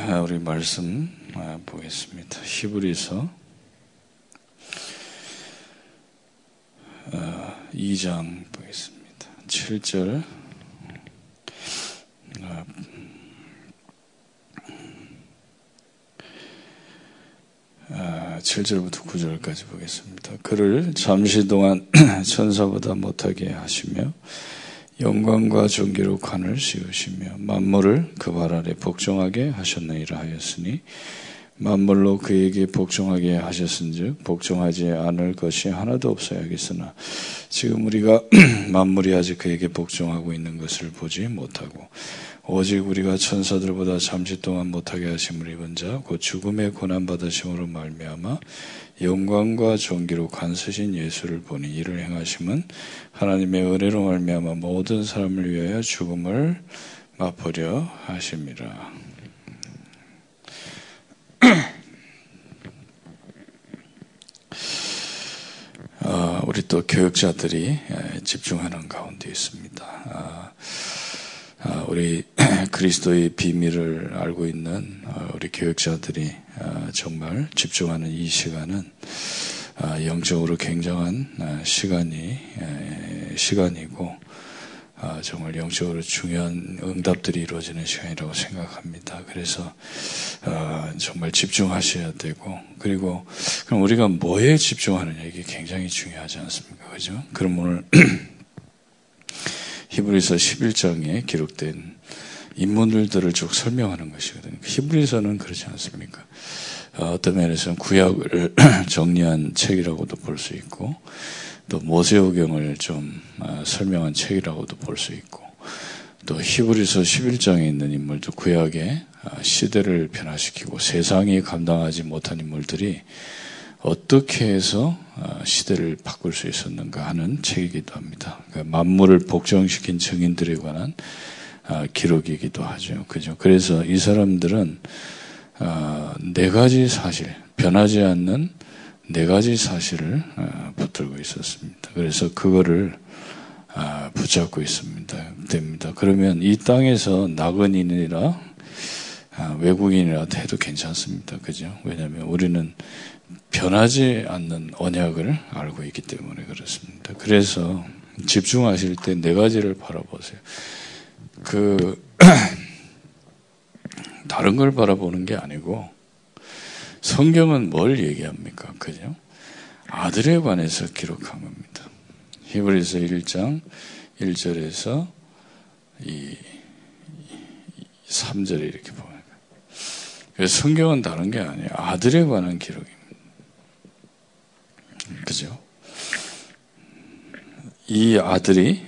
우리 말씀 보겠습니다. 히브리서 2장 보겠습니다. 7절 7절부터 9절까지 보겠습니다. 그를 잠시 동안 천사보다 못하게 하시며 영광과 존귀로 관을 씌우시며 만물을 그 발 아래 복종하게 하셨느니라 하였으니 만물로 그에게 복종하게 하셨은즉 복종하지 않을 것이 하나도 없어야겠으나 지금 우리가 만물이 아직 그에게 복종하고 있는 것을 보지 못하고 오직 우리가 천사들보다 잠시 동안 못하게 하심을 입은 자 곧 죽음의 고난받으심으로 말미암아 영광과 존귀로 관 쓰신 예수를 보니 이를 행하심은 하나님의 은혜로 말미암아 모든 사람을 위하여 죽음을 맛보려 하심이라. 우리 또 교육자들이 집중하는 가운데 있습니다. 우리 그리스도의 비밀을 알고 있는 우리 교육자들이 정말 집중하는 이 시간은 영적으로 굉장한 시간이고 정말 영적으로 중요한 응답들이 이루어지는 시간이라고 생각합니다. 그래서 정말 집중하셔야 되고 그리고 그럼 우리가 뭐에 집중하느냐 이게 굉장히 중요하지 않습니까? 그죠? 그럼 오늘 히브리서 11장에 기록된 인물들을 쭉 설명하는 것이거든요. 히브리서는 그렇지 않습니까? 어떤 면에서는 구약을 정리한 책이라고도 볼 수 있고 또 모세오경을 좀 설명한 책이라고도 볼 수 있고 또 히브리서 11장에 있는 인물도 구약의 시대를 변화시키고 세상이 감당하지 못한 인물들이 어떻게 해서 시대를 바꿀 수 있었는가 하는 책이기도 합니다. 그러니까 만물을 복종시킨 증인들에 관한 기록이기도 하죠. 그죠? 그래서 이 사람들은 네 가지 사실, 변하지 않는 네 가지 사실을 붙들고 있었습니다. 그래서 그거를 붙잡고 됩니다. 그러면 이 땅에서 나그네인이라 외국인이라 해도 괜찮습니다. 그죠? 왜냐하면 우리는 변하지 않는 언약을 알고 있기 때문에 그렇습니다. 그래서 집중하실 때 네 가지를 바라보세요. 다른 걸 바라보는 게 아니고 성경은 뭘 얘기합니까? 그죠? 아들에 관해서 기록한 겁니다. 히브리서 1장 1절에서 3절에 이렇게 보면 그래서 성경은 다른 게 아니에요. 아들에 관한 기록입니다. 그죠? 이 아들이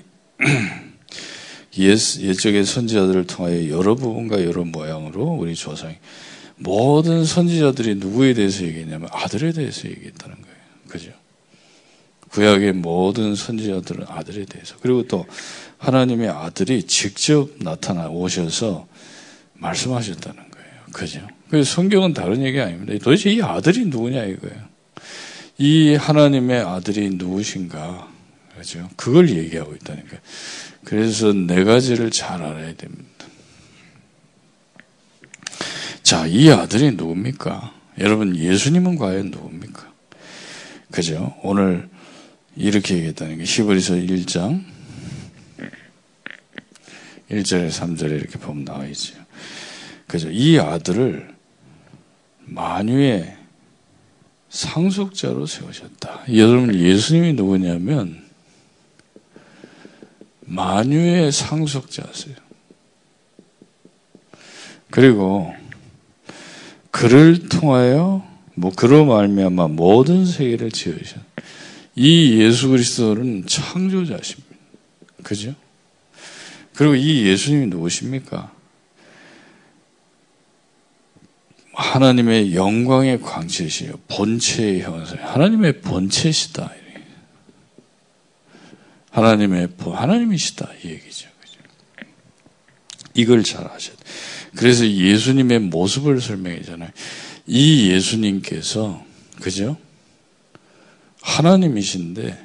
옛적의 선지자들을 통하여 여러 부분과 여러 모양으로 우리 조상이 모든 선지자들이 누구에 대해서 얘기했냐면 아들에 대해서 얘기했다는 거예요. 그죠? 구약의 모든 선지자들은 아들에 대해서 그리고 또 하나님의 아들이 직접 오셔서 말씀하셨다는 거예요. 그죠? 그래서 성경은 다른 얘기 아닙니다. 도대체 이 아들이 누구냐 이거예요. 이 하나님의 아들이 누구신가? 그죠? 그걸 얘기하고 있다니까요. 그래서 네 가지를 잘 알아야 됩니다. 자, 이 아들이 누굽니까? 여러분, 예수님은 과연 누굽니까? 그죠? 오늘 이렇게 얘기했다는 게 히브리서 1장 1절에 3절에 이렇게 보면 나와 있죠. 그죠? 이 아들을 만유의 상속자로 세우셨다. 여러분, 예수님이 누구냐면 만유의 상속자세요. 그리고 그를 통하여 그로 말미암아 모든 세계를 지으신 이 예수 그리스도는 창조자십니다. 그죠? 그리고 이 예수님이 누구십니까? 하나님의 영광의 광채시요 본체의 형상, 하나님의 본체시다. 하나님이시다 이 얘기죠. 그죠? 이걸 잘 아셔야 돼요. 그래서 예수님의 모습을 설명했잖아요. 이 예수님께서 그죠? 하나님이신데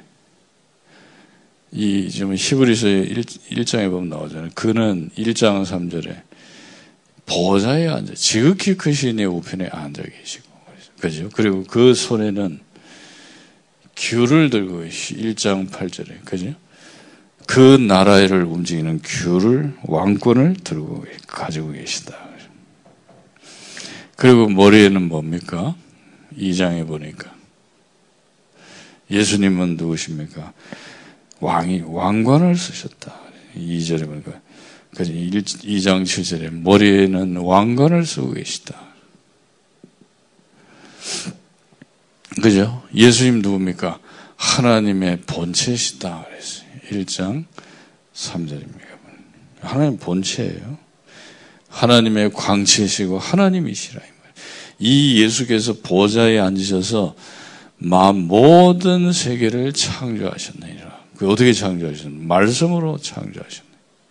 지금 히브리서 1장에 보면 나오잖아요. 그는 1장 3절에 보좌에 앉아, 지극히 크신 의 우편에 앉아 계시고, 그죠? 그리고 그 손에는 귤을 들고 계시, 1장 8절에, 그죠? 그 나라를 움직이는 귤을, 왕권을 가지고 계시다. 그리고 머리에는 뭡니까? 2장에 보니까. 예수님은 누구십니까? 왕관을 쓰셨다. 2절에 보니까. 2장 7절에 머리에는 왕관을 쓰고 계시다. 그죠? 예수님 누굽니까? 하나님의 본체시다. 그랬어요. 1장 3절입니다. 하나님 본체예요. 하나님의 광채시고 하나님이시라. 이 예수께서 보좌에 앉으셔서 모든 세계를 창조하셨느니라. 그 어떻게 창조하셨느냐? 말씀으로 창조하셨느니라.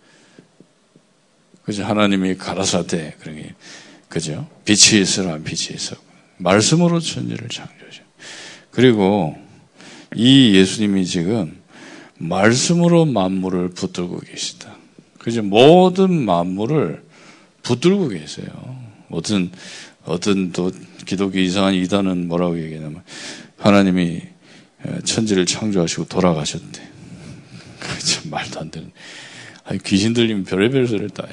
그죠? 하나님이 가라사대, 그죠? 빛이 있으라, 빛이 있어. 말씀으로 천지를 창조하셨. 그리고 이 예수님이 지금 말씀으로 만물을 붙들고 계시다. 그죠? 모든 만물을 붙들고 계세요. 어떤 또 기독교 이상한 이단은 뭐라고 얘기하냐면 하나님이 천지를 창조하시고 돌아가셨대. 참 말도 안 되는. 아니, 귀신 들리면 별의별 소리를 다 해.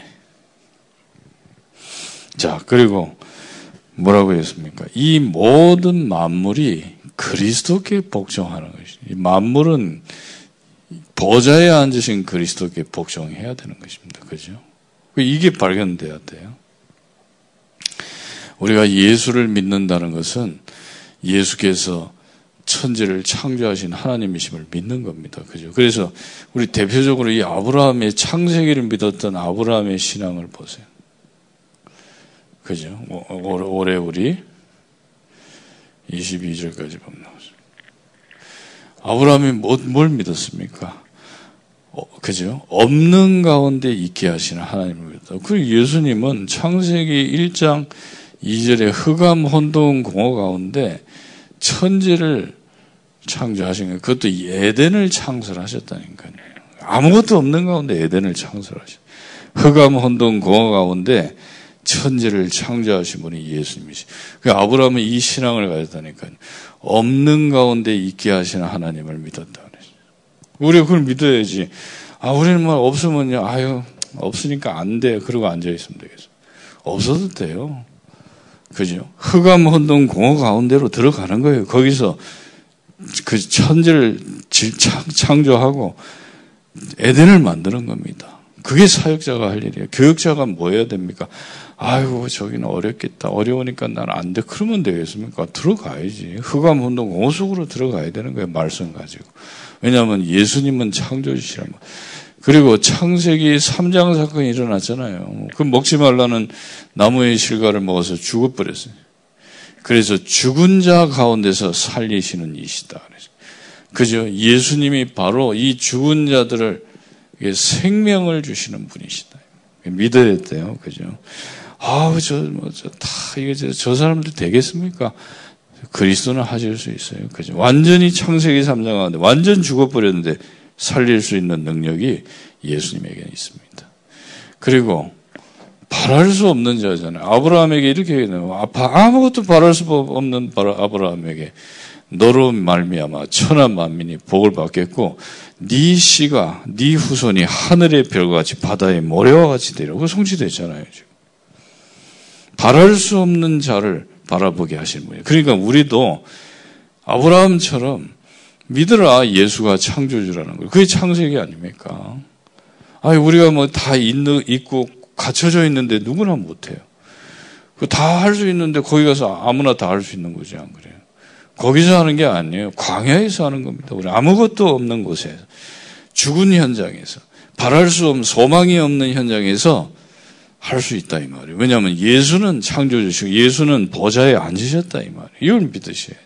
자, 그리고 뭐라고 했습니까? 이 모든 만물이 그리스도께 복종하는 것이죠. 이 만물은 보좌에 앉으신 그리스도께 복종해야 되는 것입니다. 그죠? 이게 발견돼야 돼요. 우리가 예수를 믿는다는 것은 예수께서 천지를 창조하신 하나님이심을 믿는 겁니다. 그죠? 그래서 우리 대표적으로 이 아브라함의 창세기를 믿었던 아브라함의 신앙을 보세요. 그죠? 올해 우리 22절까지 보면 나오죠. 아브라함이 뭘 믿었습니까? 그죠? 없는 가운데 있게 하시는 하나님을 믿었다. 그리고 예수님은 창세기 1장 2절에 흑암, 혼돈, 공허 가운데 천지를 창조하신 거예요. 그것도 에덴을 창설하셨다니까요. 아무것도 없는 가운데 에덴을 창설하셨어요. 흑암, 혼돈, 공허 가운데 천지를 창조하신 분이 예수님이시죠. 아브라함은 이 신앙을 가졌다니까요. 없는 가운데 있게 하시는 하나님을 믿었다. 우리가 그걸 믿어야지. 우리는 뭐 없으면요, 없으니까 안 돼. 그러고 앉아있으면 되겠어. 없어도 돼요. 그죠? 흑암, 혼돈, 공허 가운데로 들어가는 거예요. 거기서 그 천지를 창조하고 에덴을 만드는 겁니다. 그게 사역자가 할 일이에요. 교육자가 뭐 해야 됩니까? 저기는 어렵겠다. 어려우니까 난 안 돼. 그러면 되겠습니까? 들어가야지. 흑암, 혼돈, 공허 속으로 들어가야 되는 거예요. 말씀 가지고. 왜냐하면 예수님은 창조주시란 말. 그리고 창세기 3장 사건이 일어났잖아요. 그 먹지 말라는 나무의 실과를 먹어서 죽어버렸어요. 그래서 죽은 자 가운데서 살리시는 이시다. 그죠? 예수님이 바로 이 죽은 자들을 생명을 주시는 분이시다. 믿어야 돼요. 그죠? 저 사람들 되겠습니까? 그리스도는 하실 수 있어요. 그죠? 완전히 창세기 3장 가운데 완전 죽어버렸는데 살릴 수 있는 능력이 예수님에게 있습니다. 그리고 바랄 수 없는 자잖아요. 아브라함에게 이렇게 얘기해요. 아무것도 바랄 수 없는 아브라함에게 너로 말미암아 천한 만민이 복을 받겠고 네 씨가 네 후손이 하늘의 별과 같이 바다의 모래와 같이 되리라고 그 성취됐잖아요. 지금. 바랄 수 없는 자를 바라보게 하시는 분이에요. 그러니까 우리도 아브라함처럼 믿으라 예수가 창조주라는 거예요. 그게 창세기 아닙니까? 우리가 뭐 다 있고 갖춰져 있는데 누구나 못해요. 다 할 수 있는데 거기 가서 아무나 다 할 수 있는 거지 안 그래요? 거기서 하는 게 아니에요. 광야에서 하는 겁니다. 우리 아무것도 없는 곳에서 죽은 현장에서 바랄 수 없는 소망이 없는 현장에서 할 수 있다 이 말이에요. 왜냐하면 예수는 창조주시고 예수는 보좌에 앉으셨다 이 말이에요. 이걸 믿으셔야죠.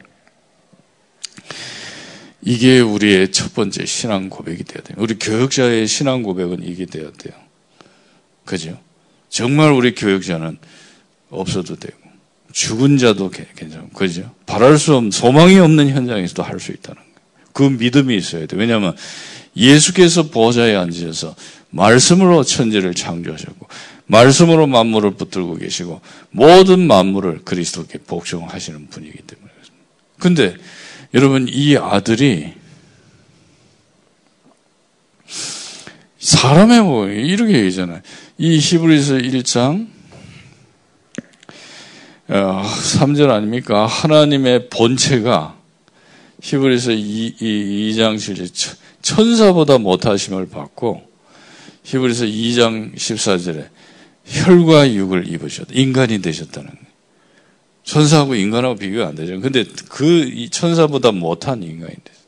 이게 우리의 첫 번째 신앙 고백이 돼야 돼요. 우리 교역자의 신앙 고백은 이게 돼야 돼요. 그죠? 정말 우리 교역자는 없어도 되고 죽은 자도 괜찮고 그죠? 바랄 수 없는 소망이 없는 현장에서도 할 수 있다는 거예요. 그 믿음이 있어야 돼요. 왜냐하면 예수께서 보좌에 앉으셔서 말씀으로 천지를 창조하셨고 말씀으로 만물을 붙들고 계시고 모든 만물을 그리스도께 복종하시는 분이기 때문에 그렇습니다. 근데 여러분 이 아들이 사람의 뭐 이렇게 얘기잖아요. 이 히브리서 1장 3절 아닙니까? 하나님의 본체가 히브리서 2장 7절 천사보다 못하심을 받고 히브리서 2장 14절에 혈과 육을 입으셨다. 인간이 되셨다는 거예요. 천사하고 인간하고 비교가 안 되죠. 근데 이 천사보다 못한 인간이 됐어요.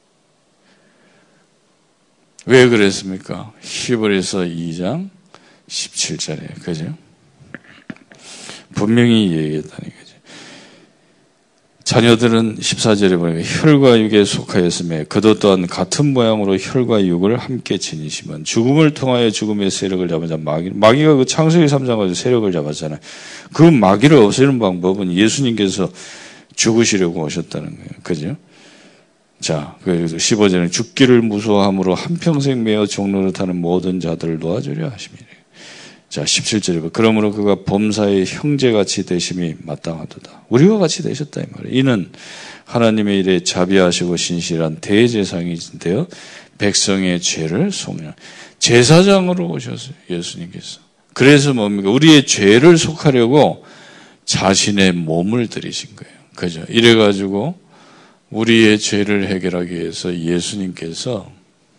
왜 그랬습니까? 히브리서 2장 17절에 그죠? 분명히 얘기했다는 거죠. 자녀들은 14절에 보니까 혈과 육에 속하였으며 그도 또한 같은 모양으로 혈과 육을 함께 지니시면 죽음을 통하여 죽음의 세력을 잡은 자 마귀가 그 창세기 3장 가지고 세력을 잡았잖아요. 그 마귀를 없애는 방법은 예수님께서 죽으시려고 오셨다는 거예요. 그죠? 자, 그래서 15절에 죽기를 무서워함으로 한평생 매어 종노릇하는 모든 자들을 놓아주려 하심이래. 자, 17절에 그러므로 그가 범사의 형제같이 되심이 마땅하도다. 우리와 같이 되셨다 이 말이에요. 이는 하나님의 일에 자비하시고 신실한 대제사장이신데요. 백성의 죄를 속량. 제사장으로 오셨어요. 예수님께서. 그래서 뭡니까? 우리의 죄를 속하려고 자신의 몸을 들이신 거예요. 그죠? 이래가지고 우리의 죄를 해결하기 위해서 예수님께서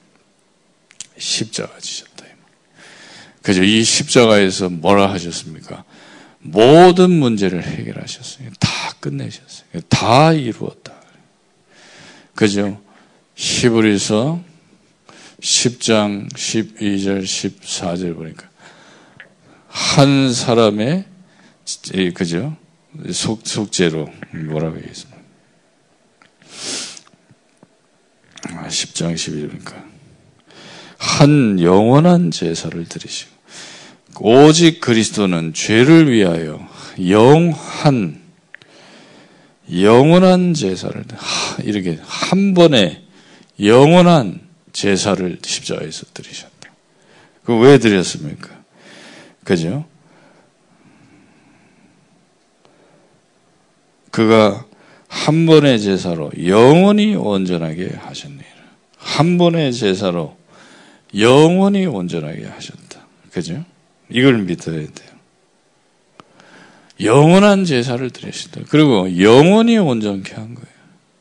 십자가 지셨다. 그죠? 이 십자가에서 뭐라 하셨습니까? 모든 문제를 해결하셨어요. 다 끝내셨어요. 다 이루었다. 그죠? 히브리서 10장 12절 14절 보니까 한 사람의 그죠? 속죄로 뭐라고 얘기했습니까? 10장 12절이니까 한 영원한 제사를 드리시고 오직 그리스도는 죄를 위하여 영원한 제사를 이렇게 한 번에 영원한 제사를 십자가에서 드리셨다. 그 왜 드렸습니까? 그죠? 그가 한 번의 제사로 영원히 온전하게 하셨느니라. 한 번의 제사로 영원히 온전하게 하셨다. 그죠? 이걸 믿어야 돼요. 영원한 제사를 드리셨다. 그리고 영원히 온전케 한 거예요.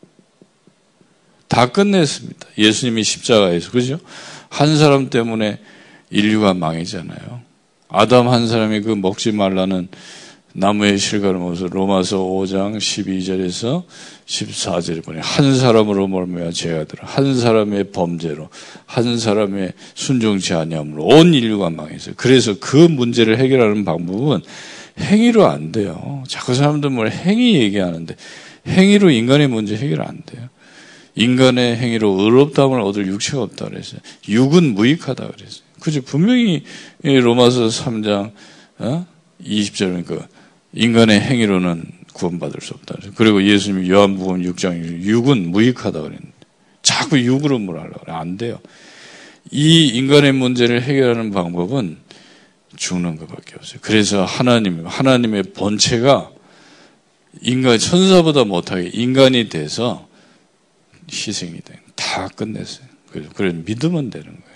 다 끝냈습니다. 예수님이 십자가에서. 그죠? 한 사람 때문에 인류가 망이잖아요. 아담 한 사람이 그 먹지 말라는 나무의 실과를 먹어서 로마서 5장 12절에서 14절에 보니 한 사람으로 말미암아 죄가 들어 한 사람의 범죄로 한 사람의 순종치 아니함으로 온 인류가 망했어요. 그래서 그 문제를 해결하는 방법은 행위로 안 돼요. 자꾸 사람들 뭘 행위 얘기하는데 행위로 인간의 문제 해결 안 돼요. 인간의 행위로 의롭다함을 얻을 육체가 없다 그랬어요. 육은 무익하다 그랬어요. 그죠? 분명히 로마서 3장 20절이니까 인간의 행위로는 구원받을 수 없다. 그리고 예수님이 요한복음 6장 육은 무익하다 그랬는데 자꾸 육으로 뭘 하려고 그래. 안 돼요. 이 인간의 문제를 해결하는 방법은 죽는 것밖에 없어요. 그래서 하나님의 본체가 인간 천사보다 못하게 인간이 돼서 희생이 돼. 다 끝냈어요. 그래서 믿으면 되는 거예요.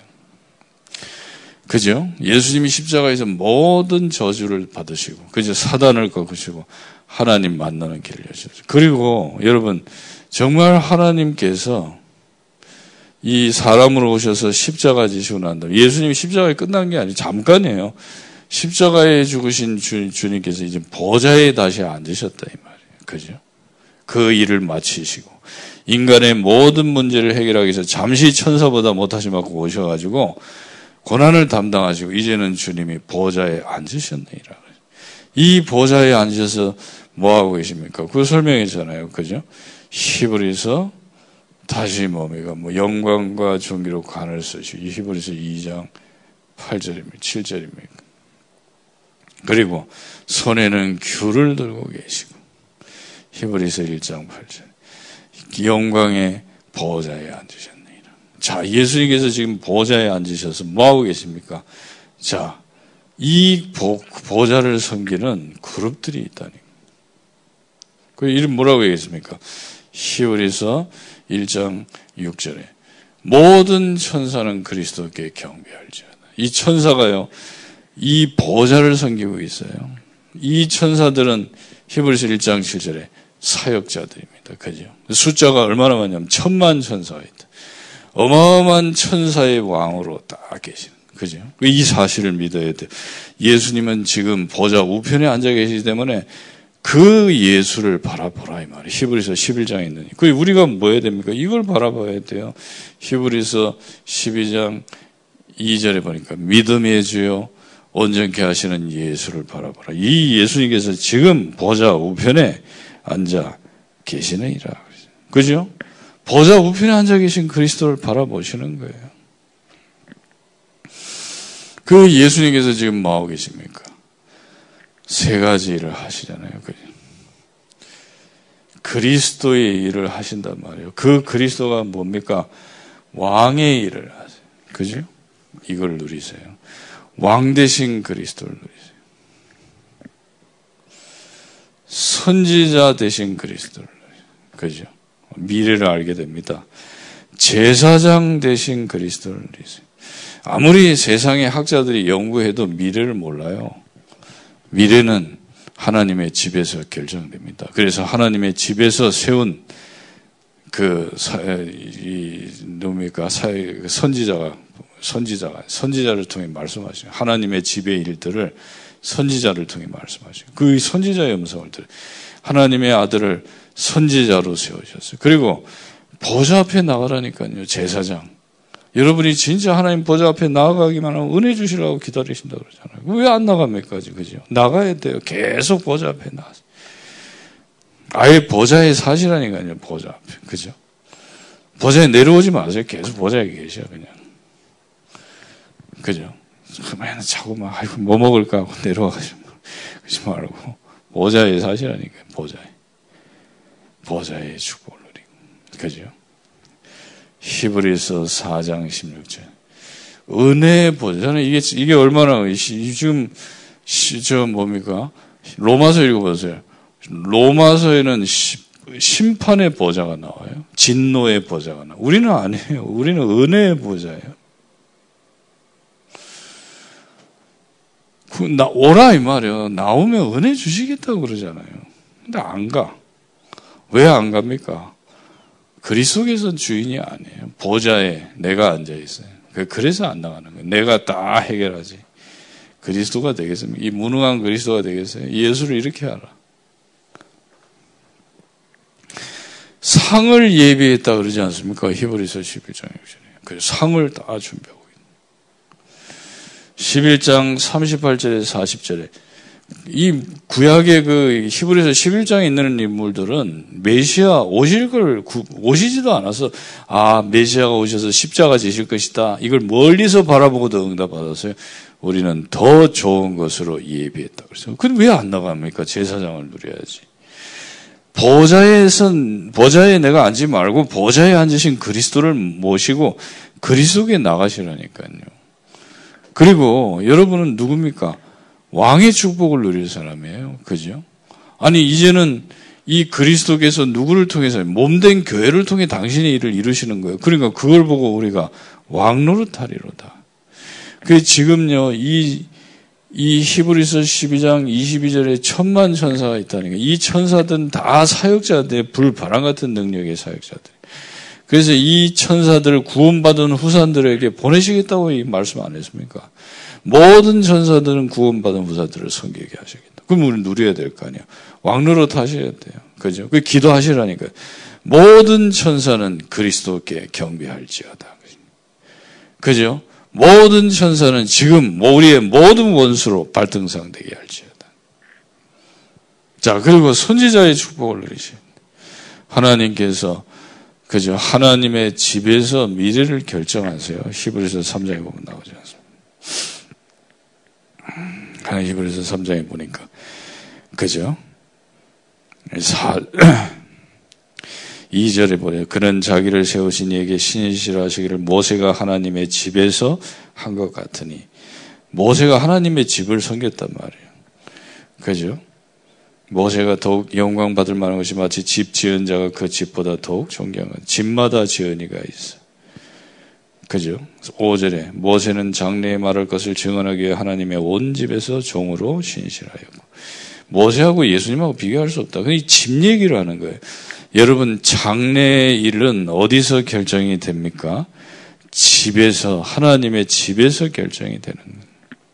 그죠? 예수님이 십자가에서 모든 저주를 받으시고, 그죠? 사단을 꺾으시고, 하나님 만나는 길을 여셨어요. 그리고 여러분, 정말 하나님께서 이 사람으로 오셔서 십자가 지시고 난 다음에, 예수님이 십자가에 끝난 게 아니고 잠깐이에요. 십자가에 죽으신 주님께서 이제 보좌에 다시 앉으셨다, 이 말이에요. 그죠? 그 일을 마치시고, 인간의 모든 문제를 해결하기 위해서 잠시 천사보다 못하시 받고 오셔가지고, 고난을 담당하시고 이제는 주님이 보좌에 앉으셨느니라. 이 보좌에 앉으셔서 뭐하고 계십니까? 그거 설명했잖아요. 그죠? 히브리서 다시 뭡니까? 영광과 존귀로 관을 쓰시고 이 히브리서 2장 8절입니다. 7절입니까? 그리고 손에는 귤을 들고 계시고 히브리서 1장 8절 영광의 보좌에 앉으셨느니라. 자, 예수님께서 지금 보좌에 앉으셔서 뭐하고 계십니까? 자, 이 보좌를 섬기는 그룹들이 있다니. 그 이름 뭐라고 얘기했습니까? 히브리서 1장 6절에 모든 천사는 그리스도께 경배할지어다. 이 천사가요, 이 보좌를 섬기고 있어요. 이 천사들은 히브리서 1장 7절에 사역자들입니다. 그죠? 숫자가 얼마나 많냐면 1000만 천사가 있다. 어마어마한 천사의 왕으로 딱 계시는. 그죠? 이 사실을 믿어야 돼요. 예수님은 지금 보좌 우편에 앉아 계시기 때문에 그 예수를 바라보라 이 말이에요. 히브리서 11장에 있는. 그 우리가 뭐 해야 됩니까? 이걸 바라봐야 돼요. 히브리서 12장 2절에 보니까 믿음의 주요 온전케 하시는 예수를 바라보라. 이 예수님께서 지금 보좌 우편에 앉아 계시느니라. 그죠? 보좌 우편에 앉아 계신 그리스도를 바라보시는 거예요. 그 예수님께서 지금 뭐하고 계십니까? 세 가지 일을 하시잖아요. 그리스도의 일을 하신단 말이에요. 그 그리스도가 뭡니까? 왕의 일을 하세요. 그죠? 이걸 누리세요. 왕 대신 그리스도를 누리세요. 선지자 대신 그리스도를 누리세요. 그죠? 미래를 알게 됩니다. 제사장 대신 그리스도를 누리세요. 아무리 세상의 학자들이 연구해도 미래를 몰라요. 미래는 하나님의 집에서 결정됩니다. 그래서 하나님의 집에서 세운 선지자를 통해 말씀하시죠. 하나님의 집의 일들을 선지자를 통해 말씀하시죠. 그 선지자의 음성을 들어요. 하나님의 아들을 선지자로 세우셨어요. 그리고 보좌 앞에 나가라니까요. 제사장. 여러분이 진짜 하나님 보좌 앞에 나가기만 하면 은혜 주시라고 기다리신다고 그러잖아요. 왜 안 나갑니까? 그죠? 나가야 돼요. 계속 보좌 앞에 나가서. 아예 보좌에 사시라니까요. 보좌 앞에. 그죠? 보좌에 내려오지 마세요. 계속 보좌에 계셔, 그냥. 그죠? 맨날 자꾸 막, 아이고, 뭐 먹을까 하고 내려와가지고. 그러지 말고. 보좌에 사시라니까요. 보좌의 축복을 누리고. 그죠? 히브리서 4장 16절. 은혜의 보좌. 저는 이게 얼마나, 지금, 뭡니까? 로마서 읽어보세요. 로마서에는 심판의 보좌가 나와요. 진노의 보좌가 나와요. 우리는 아니에요. 우리는 은혜의 보좌예요. 오라 이 말이에요. 나오면 은혜 주시겠다고 그러잖아요. 근데 안 가. 왜 안 갑니까? 그리스도께서는 주인이 아니에요. 보좌에 내가 앉아 있어요. 그래서 안 나가는 거예요. 내가 다 해결하지. 그리스도가 되겠습니까? 이 무능한 그리스도가 되겠어요? 예수를 이렇게 하라. 상을 예비했다 그러지 않습니까? 히브리서 11장 6절에. 그 상을 다 준비하고 있는. 11장 38절에 40절에 이 구약의 그 히브리서 11장에 있는 인물들은 메시아 오실 걸 오시지도 않아서 메시아가 오셔서 십자가 지실 것이다. 이걸 멀리서 바라보고도 응답받았어요. 우리는 더 좋은 것으로 예비했다. 그래서 근데 왜 안 나갑니까? 제사장을 누려야지. 보좌에 내가 앉지 말고 보좌에 앉으신 그리스도를 모시고 그리스도께 나가시라니까요. 그리고 여러분은 누굽니까? 왕의 축복을 누릴 사람이에요. 그죠? 아니, 이제는 이 그리스도께서 누구를 통해서 몸된 교회를 통해 당신의 일을 이루시는 거예요. 그러니까 그걸 보고 우리가 왕 노릇하리로다. 그 지금요, 이 히브리서 12장 22절에 1000만 천사가 있다니까. 이 천사들은 다 사역자들, 불바람 같은 능력의 사역자들. 그래서 이 천사들을 구원받은 후산들에게 보내시겠다고 이 말씀 안 했습니까? 모든 천사들은 구원받은 후사들을 섬기게 하시겠다. 그럼 우리는 누려야 될 거 아니에요. 왕노릇 하셔야 돼요. 그죠? 그 기도하시라니까요. 모든 천사는 그리스도께 경배할지어다. 그죠? 모든 천사는 지금 우리의 모든 원수로 발등상되게 할지어다. 자, 그리고 선지자의 축복을 누리십니다. 하나님께서 그죠? 하나님의 집에서 미래를 결정하세요. 히브리서 3장에 보면 나오지 않습니까? 하나님 히브리서 3장에 보니까 그죠? 2절에 보여요. 그는 자기를 세우신 이에게 신이시라 하시기를 모세가 하나님의 집에서 한 것 같으니 모세가 하나님의 집을 섬겼단 말이에요. 그죠? 모세가 더욱 영광 받을 만한 것이 마치 집 지은 자가 그 집보다 더욱 존경한 집마다 지은이가 있어. 그죠? 5절에 모세는 장래에 말할 것을 증언하기 위해 하나님의 온 집에서 종으로 신실하였고 모세하고 예수님하고 비교할 수 없다. 이 집 얘기를 하는 거예요. 여러분 장래의 일은 어디서 결정이 됩니까? 집에서 하나님의 집에서 결정이 되는 거예요.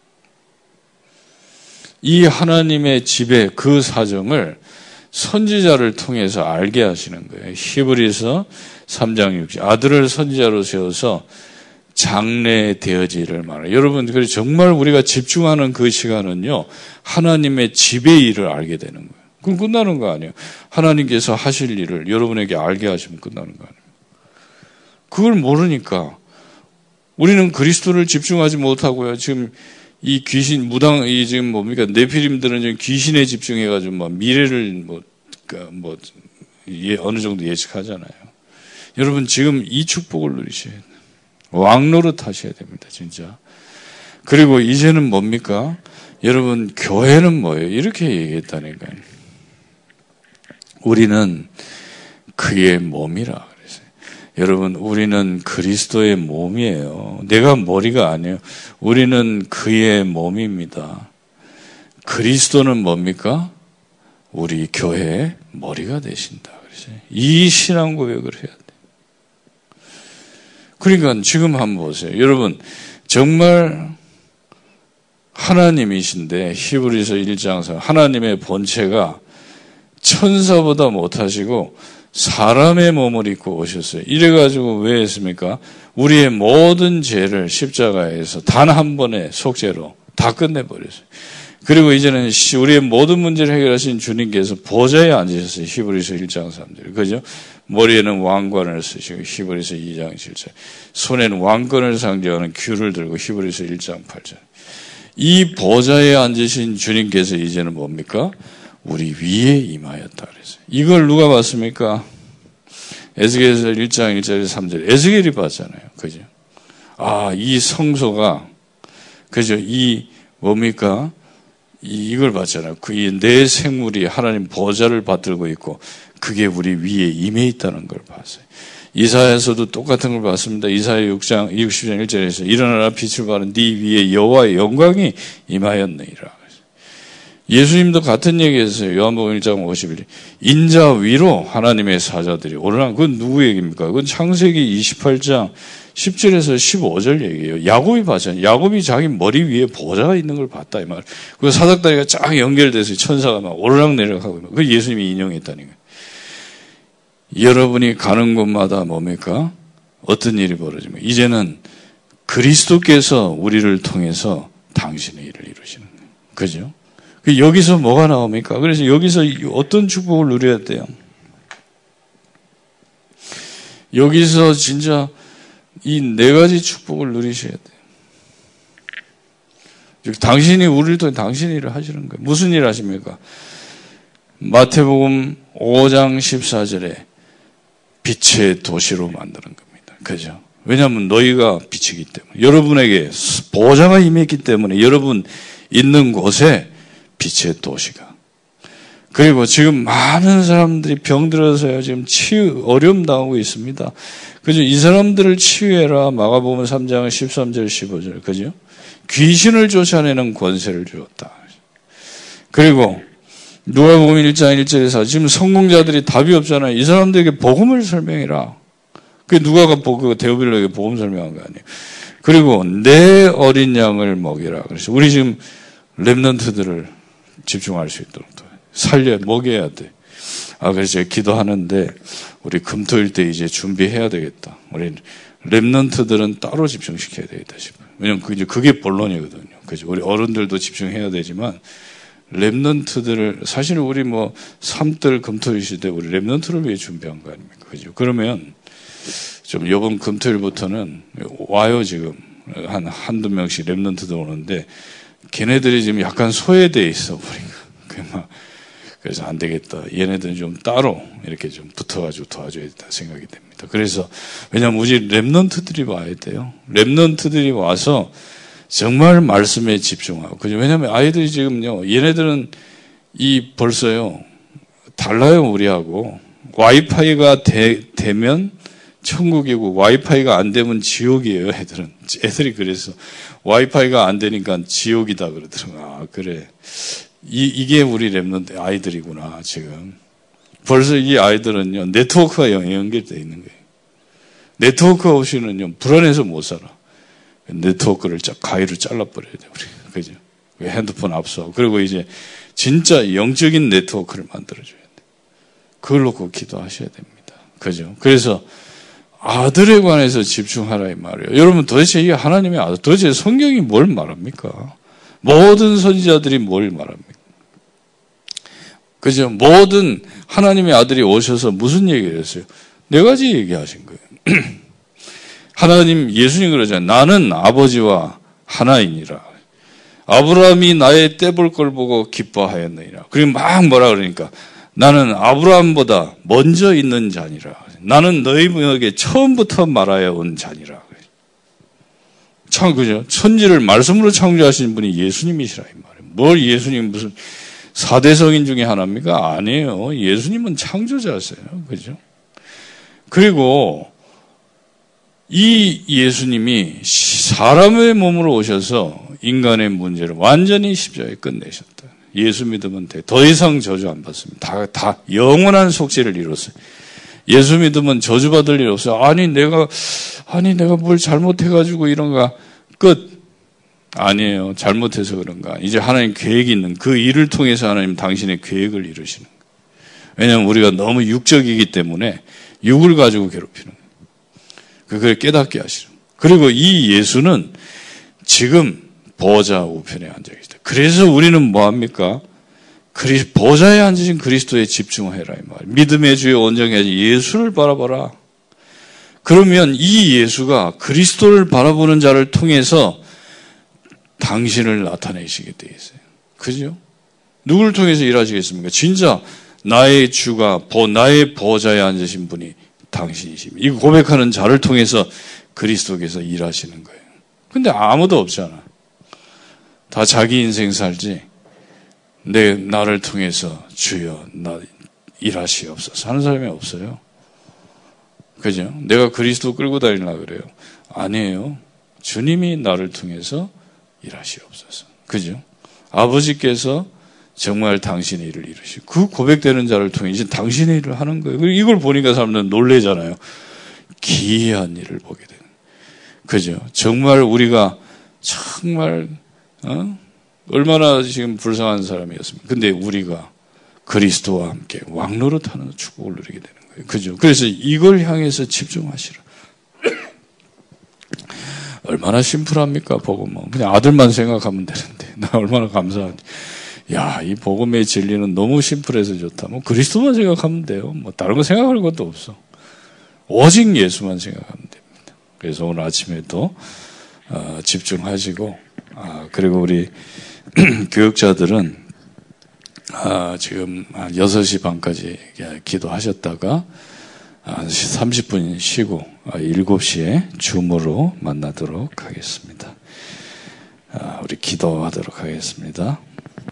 이 하나님의 집의 그 사정을 선지자를 통해서 알게 하시는 거예요. 히브리서 3장 6절 아들을 선지자로 세워서 장래에 되어지를 말해요. 여러분 그래서 정말 우리가 집중하는 그 시간은요. 하나님의 집의 일을 알게 되는 거예요. 그럼 끝나는 거 아니에요. 하나님께서 하실 일을 여러분에게 알게 하시면 끝나는 거 아니에요. 그걸 모르니까 우리는 그리스도를 집중하지 못하고요. 지금 이 귀신 무당 이 지금 뭡니까 네피림들은 지금 귀신에 집중해가지고 막 미래를 어느 정도 예측하잖아요. 여러분 지금 이 축복을 누리셔야 돼요. 왕노릇 하셔야 됩니다, 진짜. 그리고 이제는 뭡니까? 여러분 교회는 뭐예요? 이렇게 얘기했다니까요. 우리는 그의 몸이라. 여러분 우리는 그리스도의 몸이에요. 내가 머리가 아니에요. 우리는 그의 몸입니다. 그리스도는 뭡니까? 우리 교회의 머리가 되신다. 이 신앙 고백을 해야 돼요. 그러니까 지금 한번 보세요. 여러분 정말 하나님이신데 히브리서 1장에서 하나님의 본체가 천사보다 못하시고 사람의 몸을 입고 오셨어요. 이래가지고 왜 했습니까? 우리의 모든 죄를 십자가에서 단 한 번의 속죄로 다 끝내버렸어요. 그리고 이제는 우리의 모든 문제를 해결하신 주님께서 보좌에 앉으셨어요. 히브리서 1장 3절. 그죠? 머리에는 왕관을 쓰시고 히브리서 2장 7절. 손에는 왕권을 상징하는 귤을 들고 히브리서 1장 8절. 이 보좌에 앉으신 주님께서 이제는 뭡니까? 우리 위에 임하였다 그랬어요. 이걸 누가 봤습니까? 에스겔에서 1장 1절에서 3절. 에스겔이 봤잖아요. 그죠? 아, 이 성소가, 그죠? 이, 뭡니까? 이걸 봤잖아요. 그 내 생물이 하나님 보좌를 받들고 있고, 그게 우리 위에 임해 있다는 걸 봤어요. 이사야에서도 똑같은 걸 봤습니다. 이사야 60장 1절에서 일어나라 빛을 발한 네 위에 여호와의 영광이 임하였느니라. 예수님도 같은 얘기했어요. 요한복음 1장 51절. 인자 위로 하나님의 사자들이 오르나. 그건 누구 얘기입니까? 그건 창세기 28장 10절에서 15절 얘기예요. 야곱이 봤잖아요. 야곱이 자기 머리 위에 보좌가 있는 걸 봤다 이 말. 그 사닥다리가 쫙 연결돼서 천사가 막 오르락내리락하고 그 예수님이 인용했다니까요. 여러분이 가는 곳마다 뭡니까? 어떤 일이 벌어집니까? 이제는 그리스도께서 우리를 통해서 당신의 일을 이루시는 거예요. 그죠? 여기서 뭐가 나옵니까? 그래서 여기서 어떤 축복을 누려야 돼요? 여기서 진짜 이 네 가지 축복을 누리셔야 돼요. 당신이 우리를 통해 당신 일을 하시는 거예요. 무슨 일 하십니까? 마태복음 5장 14절에 빛의 도시로 만드는 겁니다. 그죠? 왜냐하면 너희가 빛이기 때문에 여러분에게 보좌가 임했기 때문에 여러분 있는 곳에 빛의 도시가. 그리고 지금 많은 사람들이 병들어서요. 지금 어려움 당하고 있습니다. 그죠? 이 사람들을 치유해라. 마가복음 3장 13절 15절. 그죠? 귀신을 쫓아내는 권세를 주었다. 그리고 누가복음 1장 1절에서 지금 성공자들이 답이 없잖아요. 이 사람들에게 복음을 설명해라. 그게 누가가 데오빌로에게 복음 설명한 거 아니에요. 그리고 내 어린 양을 먹이라. 그래서 우리 지금 렘넌트들을 집중할 수 있도록 먹여야 돼. 그래서 제가 기도하는데 우리 금토일 때 이제 준비해야 되겠다. 우리 렘넌트들은 따로 집중시켜야 되겠다 싶어요. 왜냐면 그게 본론이거든요. 그죠? 우리 어른들도 집중해야 되지만 렘넌트들을 사실 우리 삼들 금토일 시대 우리 렘넌트를 위해 준비한 거 아닙니까? 그죠? 그러면 좀 이번 금토일부터는 와요 지금 한두 명씩 렘넌트들 오는데 걔네들이 지금 약간 소외되어 있어 보니까 그래서 안 되겠다. 얘네들은 좀 따로 이렇게 좀 붙어가지고 도와줘야겠다 생각이 됩니다. 그래서 왜냐하면 우리 렘넌트들이 와야 돼요. 렘넌트들이 와서 정말 말씀에 집중하고. 그죠? 왜냐하면 아이들이 지금요, 얘네들은 벌써요, 달라요, 우리하고. 와이파이가 되면 천국이고, 와이파이가 안 되면 지옥이에요, 애들은. 애들이 그래서, 와이파이가 안 되니까 지옥이다 그러더라고요. 아, 그래. 이게 우리 랩런트 아이들이구나, 지금. 벌써 이 아이들은요, 네트워크가 연결되어 있는 거예요. 네트워크 없이는요, 불안해서 못 살아. 네트워크를 가위로 잘라버려야 돼, 우리. 그죠? 핸드폰 압수하고. 그리고 이제, 진짜 영적인 네트워크를 만들어줘야 돼. 그걸 놓고 기도하셔야 됩니다. 그죠? 그래서, 아들에 관해서 집중하라 이 말이에요. 여러분 도대체 이게 하나님의 아들, 도대체 성경이 뭘 말합니까? 모든 선지자들이 뭘 말합니까? 그죠? 모든 하나님의 아들이 오셔서 무슨 얘기를 했어요? 네 가지 얘기하신 거예요. 하나님, 예수님 그러잖아요. 나는 아버지와 하나이니라. 아브라함이 나의 떼볼 걸 보고 기뻐하였느니라. 그리고 막 뭐라 그러니까 나는 아브라함보다 먼저 있는 자니라. 나는 너희에게 처음부터 말하여 온 자니라. 참, 그죠? 천지를 말씀으로 창조하신 분이 예수님이시라, 이 말이에요. 뭘 예수님 무슨 4대 성인 중에 하나입니까? 아니에요. 예수님은 창조자세요. 그죠? 그리고 이 예수님이 사람의 몸으로 오셔서 인간의 문제를 완전히 십자가에 끝내셨다. 예수 믿으면 돼. 더 이상 저주 안 받습니다. 다 영원한 속죄를 이뤘어요. 예수 믿으면 저주받을 일 없어요. 아니, 내가 뭘 잘못해가지고 이런가. 끝. 아니에요. 잘못해서 그런가. 이제 하나님 계획이 있는 그 일을 통해서 하나님 당신의 계획을 이루시는 거예요. 왜냐하면 우리가 너무 육적이기 때문에 육을 가지고 괴롭히는 거예요. 그걸 깨닫게 하시는 거예요. 그리고 이 예수는 지금 보좌 우편에 앉아 계시다. 그래서 우리는 뭐합니까? 보좌에 앉으신 그리스도에 집중해라 이 말. 믿음의 주에 온전해야지. 예수를 바라봐라. 그러면 이 예수가 그리스도를 바라보는 자를 통해서 당신을 나타내시게 되어 있어요. 그죠? 누구를 통해서 일하시겠습니까? 진짜 나의 주가 나의 보좌에 앉으신 분이 당신이십니다. 이 고백하는 자를 통해서 그리스도께서 일하시는 거예요. 근데 아무도 없잖아. 다 자기 인생 살지. 나를 통해서 주여 나 일하시옵소서 하는 사람이 없어요. 그죠? 내가 그리스도 끌고 다니려고 그래요. 아니에요. 주님이 나를 통해서 일하시옵소서. 그죠? 아버지께서 정말 당신의 일을 이루시고 그 고백되는 자를 통해 이제 당신의 일을 하는 거예요. 이걸 보니까 사람들은 놀래잖아요. 기이한 일을 보게 되는. 그죠? 정말 우리가 정말 얼마나 지금 불쌍한 사람이었습니까? 근데 우리가 그리스도와 함께 왕노릇하는 축복을 누리게 되는 거예요. 그죠? 그래서 이걸 향해서 집중하시라. 얼마나 심플합니까, 복음은. 그냥 아들만 생각하면 되는데. 나 얼마나 감사한지. 야, 이 복음의 진리는 너무 심플해서 좋다. 뭐 그리스도만 생각하면 돼요. 뭐 다른 거 생각할 것도 없어. 오직 예수만 생각하면 됩니다. 그래서 오늘 아침에도 집중하시고 그리고 우리 교육자들은 지금 한 6시 반까지 기도하셨다가 30분 쉬고 7시에 줌으로 만나도록 하겠습니다. 우리 기도하도록 하겠습니다.